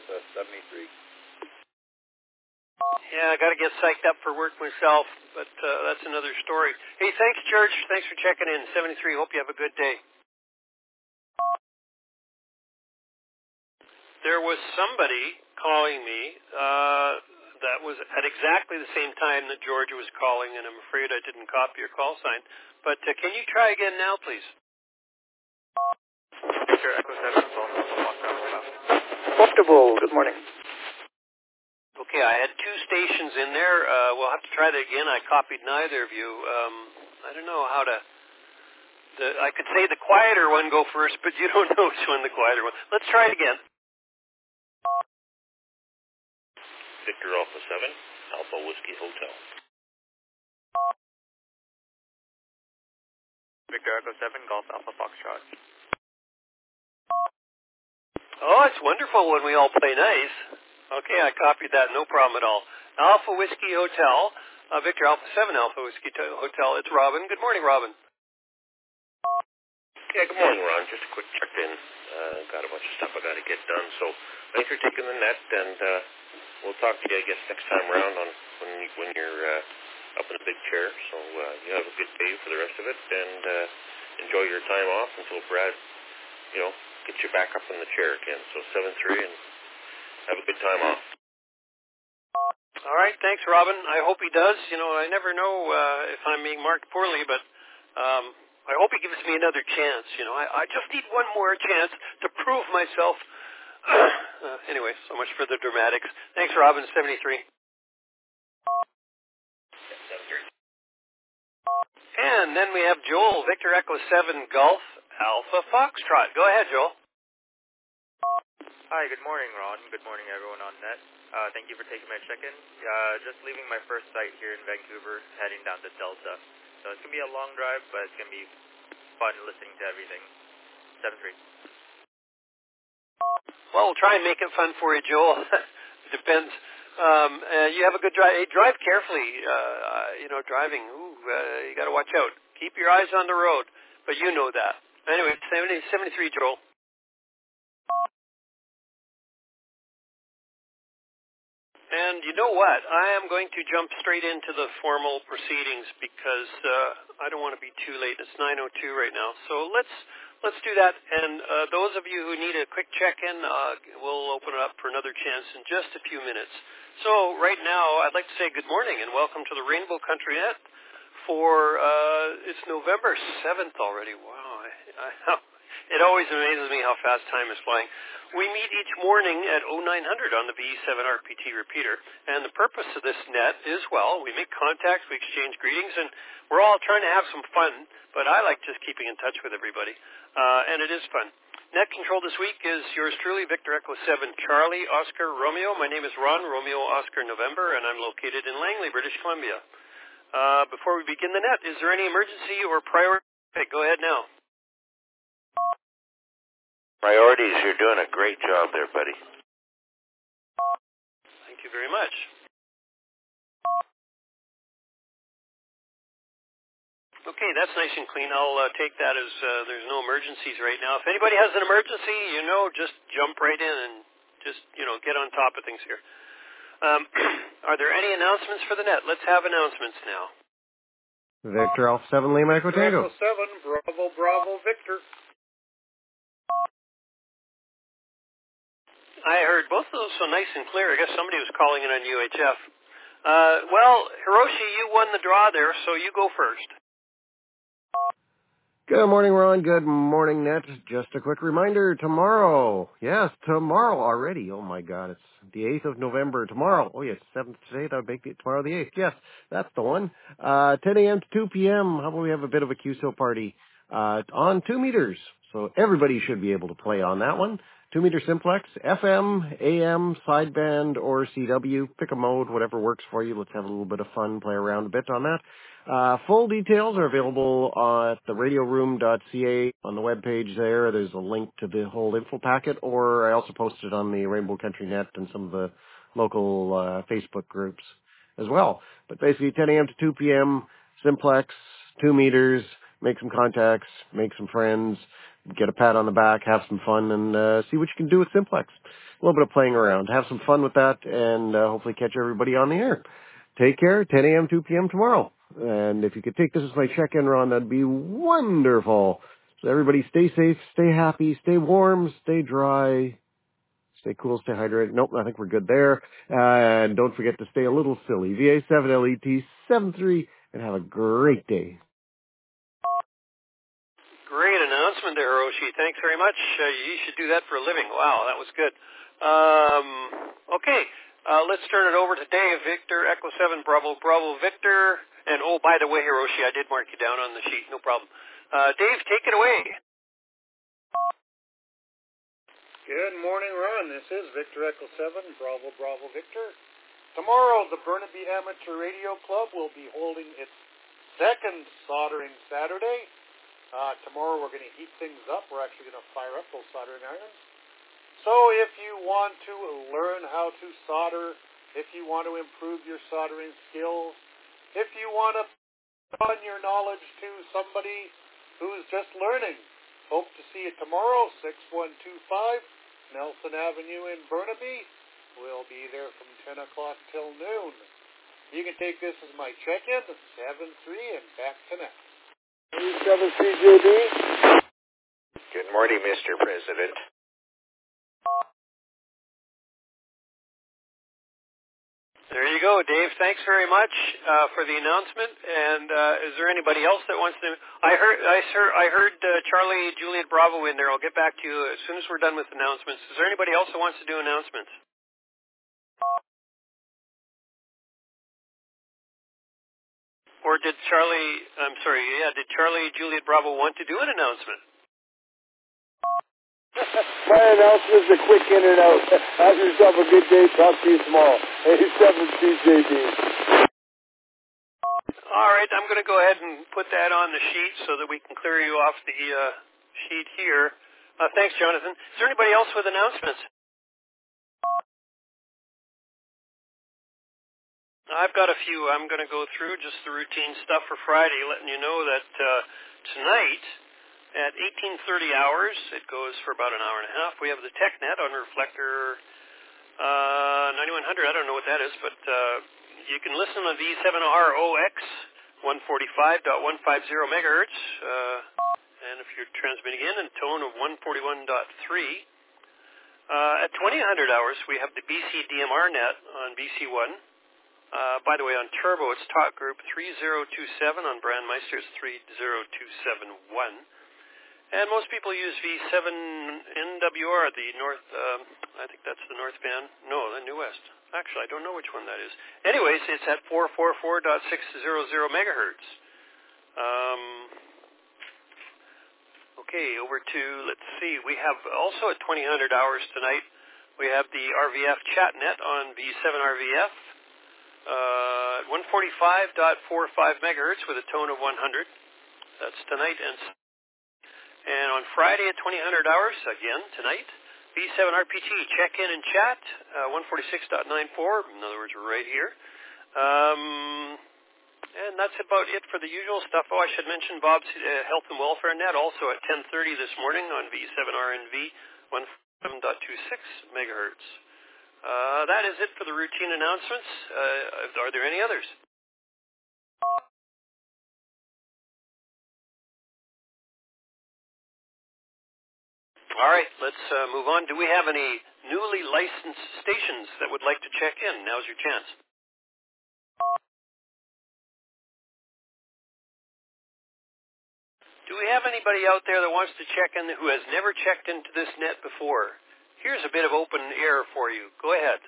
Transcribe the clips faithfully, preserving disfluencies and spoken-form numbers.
Alpha seventy-three. Yeah, I got to get psyched up for work myself, but uh, that's another story. Hey, thanks, George. Thanks for checking in. seventy-three, hope you have a good day. There was somebody calling me uh, that was at exactly the same time that George was calling, and I'm afraid I didn't copy your call sign. But uh, can you try again now, please? Victor Echo seven, Comfortable. Good morning. Okay, I had two stations in there. Uh, we'll have to try that again. I copied neither of you. Um, I don't know how to... The, I could say the quieter one go first, but you don't know which one the quieter one. Let's try it again. Victor Alpha seven, Alpha Whiskey Hotel. Victor Echo seven, Golf Alpha Foxtrot. Oh, it's wonderful when we all play nice. Okay, I copied that, no problem at all. Alpha Whiskey Hotel, uh, Victor Alpha seven Alpha Whiskey to- Hotel. It's Robin. Good morning, Robin. Yeah, good morning, Ron. Just a quick check-in. Uh, got a bunch of stuff I got to get done, so thanks for taking the net, and uh, we'll talk to you, I guess, next time around on when, you, when you're uh, up in a big chair. So uh, you have a good day for the rest of it, and uh, enjoy your time off until Brad, you know, gets you back up in the chair again. So seven three, and have a good time off. All right, thanks, Robin. I hope he does. You know, I never know uh, if I'm being marked poorly, but um, I hope he gives me another chance. You know, I, I just need one more chance to prove myself. uh, anyway, so much for the dramatics. Thanks, Robin, seventy-three. And then we have Joel, Victor Echo seven Golf Alpha Foxtrot. Go ahead, Joel. Hi, good morning, Ron. Good morning, everyone on net. Uh, thank you for taking my check-in. Uh, just leaving my first site here in Vancouver, heading down to Delta. So it's going to be a long drive, but it's going to be fun listening to everything. seven three. Well, we'll try and make it fun for you, Joel. It depends. Um, uh, you have a good drive. Hey, drive carefully. Uh, uh, you know, driving, ooh, uh, you got to watch out. Keep your eyes on the road. But you know that. Anyway, seventy, seventy-three, Joel. And you know what? I am going to jump straight into the formal proceedings because uh, I don't want to be too late. It's nine oh two right now. So let's let's do that. And uh, those of you who need a quick check-in, uh, we'll open it up for another chance in just a few minutes. So right now, I'd like to say good morning and welcome to the Rainbow Country Net for, uh, it's November seventh already. Wow. I, I, it always amazes me how fast time is flying. We meet each morning at oh nine hundred on the V E seven R P T repeater, and the purpose of this net is, well, we make contacts, we exchange greetings, and we're all trying to have some fun, but I like just keeping in touch with everybody, uh, and it is fun. Net control this week is yours truly, Victor Echo seven Charlie Oscar Romeo. My name is Ron Romeo Oscar November, and I'm located in Langley, British Columbia. Uh, before we begin the net, is there any emergency or priority? Okay, go ahead now. Priorities, you're doing a great job there, buddy. Thank you very much. Okay, that's nice and clean. I'll uh, take that as uh, there's no emergencies right now. If anybody has an emergency, you know, just jump right in and just, you know, get on top of things here. Um, are there any announcements for the net? Let's have announcements now. Victor Alpha seven Lima Echo Tango. Echo seven, Bravo, Bravo, Victor. I heard both of those so nice and clear. I guess somebody was calling in on U H F. Uh, well, Hiroshi, you won the draw there, so you go first. Good morning, Ron. Good morning, Net. Just a quick reminder, tomorrow. Yes, tomorrow already. Oh, my God. It's the eighth of November. Tomorrow. Oh, yes, seventh today. That would make it tomorrow the eighth. Yes, that's the one. Uh, ten a.m. to two p.m. How about we have a bit of a Q S O party uh, on two meters? So everybody should be able to play on that one. two meter simplex, F M, A M, sideband, or C W. Pick a mode, whatever works for you. Let's have a little bit of fun, play around a bit on that. Uh, full details are available uh, at the radio room dot c a on the webpage there. There's a link to the whole info packet, or I also posted on the Rainbow Country Net and some of the local uh, Facebook groups as well. But basically ten a.m. to two p.m., simplex, two meters, make some contacts, make some friends. get a pat on the back, have some fun, and uh, see what you can do with Simplex. A little bit of playing around. Have some fun with that, and uh, hopefully catch everybody on the air. Take care, ten a.m., two p.m. tomorrow. And if you could take this as my check-in, Ron, that'd be wonderful. So everybody stay safe, stay happy, stay warm, stay dry, stay cool, stay hydrated. Nope, I think we're good there. Uh, and don't forget to stay a little silly. V A seven L E T seven three, and have a great day. Great announcement there, Hiroshi. Thanks very much. Uh, you should do that for a living. Wow, that was good. Um, okay, uh, let's turn it over to Dave. Victor, Echo seven, Bravo, Bravo, Victor. And, oh, by the way, Hiroshi, I did mark you down on the sheet. No problem. Uh, Dave, take it away. Good morning, Ron. This is Victor Echo seven, Bravo, Bravo, Victor. Tomorrow, the Burnaby Amateur Radio Club will be holding its second soldering Saturday. Uh, tomorrow, we're going to heat things up. We're actually going to fire up those soldering irons. So if you want to learn how to solder, if you want to improve your soldering skills, if you want to pass on your knowledge to somebody who's just learning, hope to see you tomorrow, six one two five Nelson Avenue in Burnaby. We'll be there from ten o'clock till noon. You can take this as my check-in, seven three, and back to next. seven C J B. Good morning, Mister President. There you go, Dave. Thanks very much uh, for the announcement. And uh, is there anybody else that wants to? I heard, I heard, I heard uh, Charlie, Juliet, Bravo in there. I'll get back to you as soon as we're done with announcements. Is there anybody else that wants to do announcements? Or did Charlie? I'm sorry. Yeah, did Charlie, Juliet, Bravo want to do an announcement? My announcement's a quick in and out. Have yourself a good day. Talk to you tomorrow. eighty-seven C J B. All right, I'm going to go ahead and put that on the sheet so that we can clear you off the uh, sheet here. Uh, thanks, Jonathan. Is there anybody else with announcements? I've got a few. I'm going to go through just the routine stuff for Friday, letting you know that uh, tonight at eighteen thirty hours, it goes for about an hour and a half. We have the TechNet on Reflector uh, ninety-one hundred. I don't know what that is, but uh, you can listen on V seven R O X one forty-five point one five zero megahertz. Uh, and if you're transmitting in in tone of one forty-one point three. Uh, at twenty hundred hours, we have the B C D M R net on B C one. Uh, by the way, on Turbo, it's talk group three zero two seven. On Brandmeister's three zero two seven one. And most people use V seven N W R, the North, um, I think that's the North band. No, the New West. Actually, I don't know which one that is. Anyways, it's at four forty-four point six hundred megahertz. Um, okay, over to, let's see, we have also at twenty hundred hours tonight, we have the R V F ChatNet on V seven R V F. Uh, one forty-five point four five megahertz with a tone of one hundred. That's tonight. And and on Friday at twenty hundred hours, again, tonight, V seven R P T, check in and chat, uh, one forty-six point nine four. In other words, we're right here. Um, and that's about it for the usual stuff. Oh, I should mention Bob's uh, Health and Welfare Net also at ten thirty this morning on V seven R N V, one forty-seven point two six megahertz. Uh, that is it for the routine announcements. Uh, are there any others? All right, let's uh, move on. Do we have any newly licensed stations that would like to check in? Now's your chance. Do we have anybody out there that wants to check in who has never checked into this net before? Here's a bit of open air for you. Go ahead.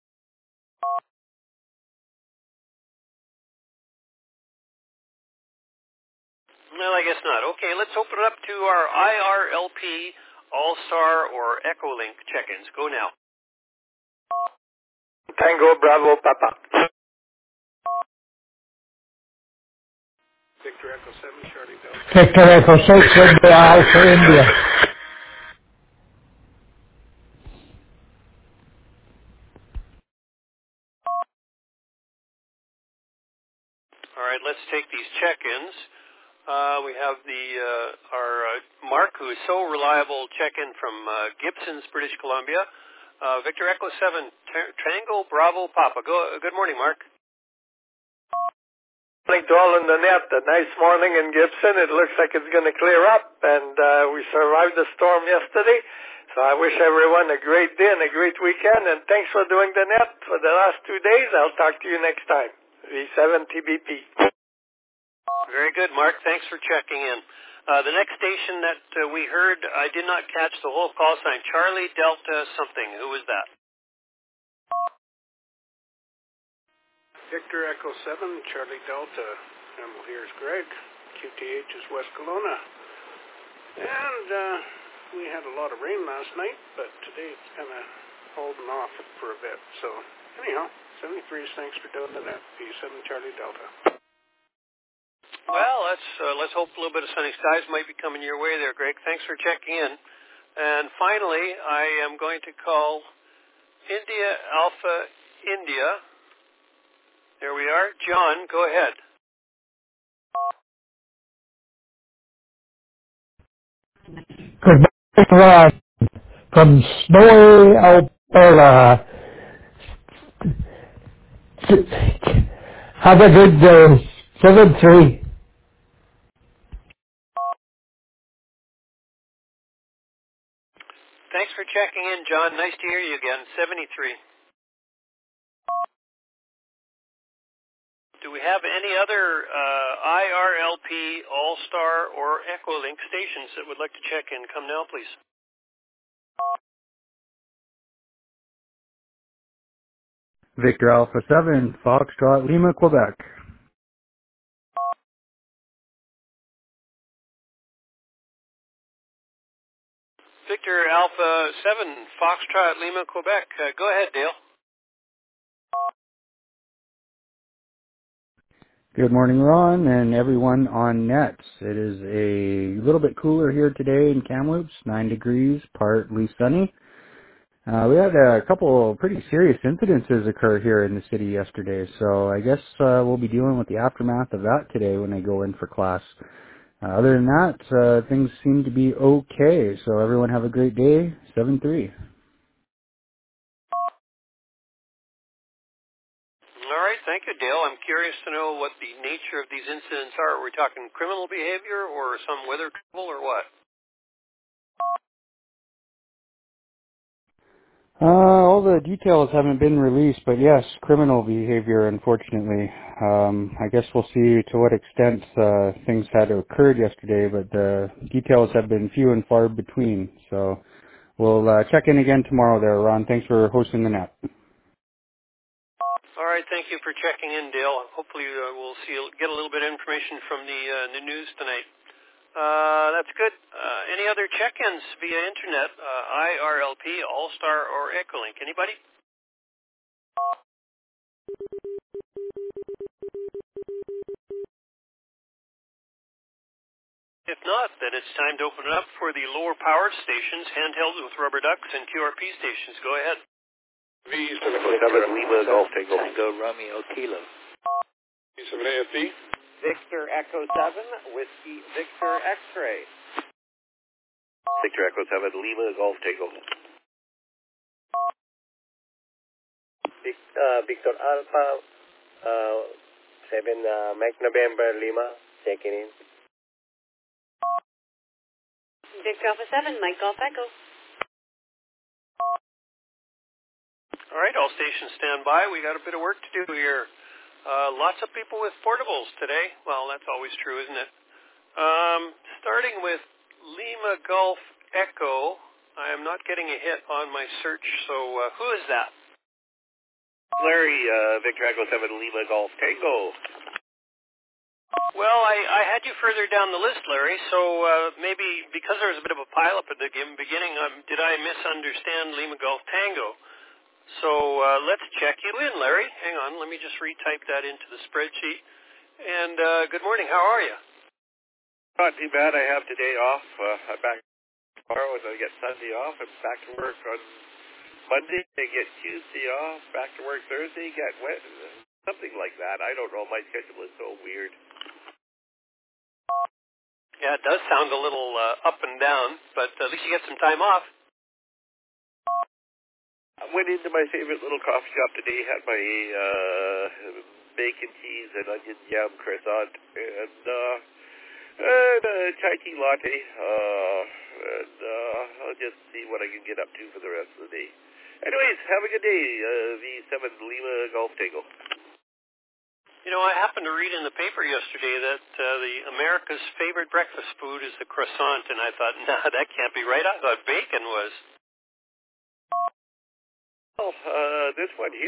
Well, I guess not. Okay, let's open it up to our I R L P, All-Star, or Echolink check-ins. Go now. Tango Bravo Papa. Victor Echo seven, Charlie Delta. Victor Echo six, India Alpha India. All right, let's take these check-ins. Uh, we have the uh, our uh, Mark, who is so reliable, check-in from uh, Gibsons, British Columbia. Uh, Victor Echo seven, T- Tango Bravo Papa. Go, good morning, Mark. Morning to all in the net. A nice morning in Gibson. It looks like it's going to clear up, and uh, we survived the storm yesterday. So I wish everyone a great day and a great weekend, and thanks for doing the net for the last two days. I'll talk to you next time. V seven T B P. Very good, Mark. Thanks for checking in. Uh, the next station that uh, we heard, I did not catch the whole call sign. Charlie Delta something. Who was that? Victor Echo seven, Charlie Delta. And here's Greg. Q T H is West Kelowna. And uh, we had a lot of rain last night, but today it's kind of holding off for a bit. So anyhow, seventy-three, thanks for doing the net. V seven Charlie Delta. Well, let's uh, let's hope a little bit of sunny skies might be coming your way there, Greg. Thanks for checking in. And finally, I am going to call India Alpha India. There we are. John, go ahead. Good morning, Ron, from snowy Alberta. Have a good day. seven three. Thanks for checking in, John. Nice to hear you again. seventy-three. Do we have any other uh, I R L P, All-Star, or Echolink stations that would like to check in? Come now, please. Victor Alpha seven, Foxtrot, Lima, Quebec. Victor Alpha seven, Foxtrot, Lima, Quebec. Uh, go ahead, Dale. Good morning, Ron, and everyone on net. It is a little bit cooler here today in Kamloops, nine degrees, partly sunny. Uh, we had a couple pretty serious incidences occur here in the city yesterday, so I guess uh, we'll be dealing with the aftermath of that today when I go in for class. Uh, other than that, uh, things seem to be okay, so everyone have a great day. seven three. All right, thank you, Dale. I'm curious to know what the nature of these incidents are. Are we talking criminal behavior or some weather trouble or what? Uh, all the details haven't been released, but yes, criminal behavior, unfortunately. Um, I guess we'll see to what extent uh, things had occurred yesterday, but the details have been few and far between. So we'll uh, check in again tomorrow there, Ron. Thanks for hosting the net. All right, thank you for checking in, Dale. Hopefully uh, we'll see get a little bit of information from the, uh, the news tonight. Uh, that's good. Uh, any other check-ins via internet, uh, I R L P, All-Star, or Echolink? Anybody? If not, then it's time to open it up for the lower-powered stations, handheld with rubber ducks, and Q R P stations. Go ahead. V seven Lima Golf Tango. Tango Romeo Kilo. V seven A F D. Victor Echo seven, Whiskey Victor X-Ray. Victor Echo seven, Lima Golf Tango. Vic, uh, Victor Alpha uh, seven, uh, Mike November Lima, checking in. Victor Alpha seven, Mike Golf Echo. All right, all stations stand by. We got a bit of work to do here. Uh, lots of people with portables today. Well, that's always true, isn't it? Um, starting with Lima Golf Echo. I am not getting a hit on my search, so uh, who is that? Larry, uh, Victor Echo seven, Lima Golf Tango. Well, I, I had you further down the list, Larry, so uh, maybe because there was a bit of a pileup at the beginning, um, did I misunderstand Lima Golf Tango? So uh, let's check you in, Larry. Hang on, let me just retype that into the spreadsheet. And uh, good morning, how are you? Not too bad. I have today off. Uh, I'm back tomorrow, and I get Sunday off. I'm back to work on Monday. I get Tuesday off. Back to work Thursday. Get Wednesday. Something like that. I don't know. My schedule is so weird. Yeah, it does sound a little uh, up and down, but at least you get some time off. I went into my favorite little coffee shop today, had my uh, bacon, cheese, and onion jam croissant, and, uh, and a chai tea latte, uh, and uh, I'll just see what I can get up to for the rest of the day. Anyways, have a good day, uh, V seven Lima Golf Tango. You know, I happened to read in the paper yesterday that uh, the America's favorite breakfast food is the croissant, and I thought, nah, that can't be right. I thought bacon was. Well, uh, this one here.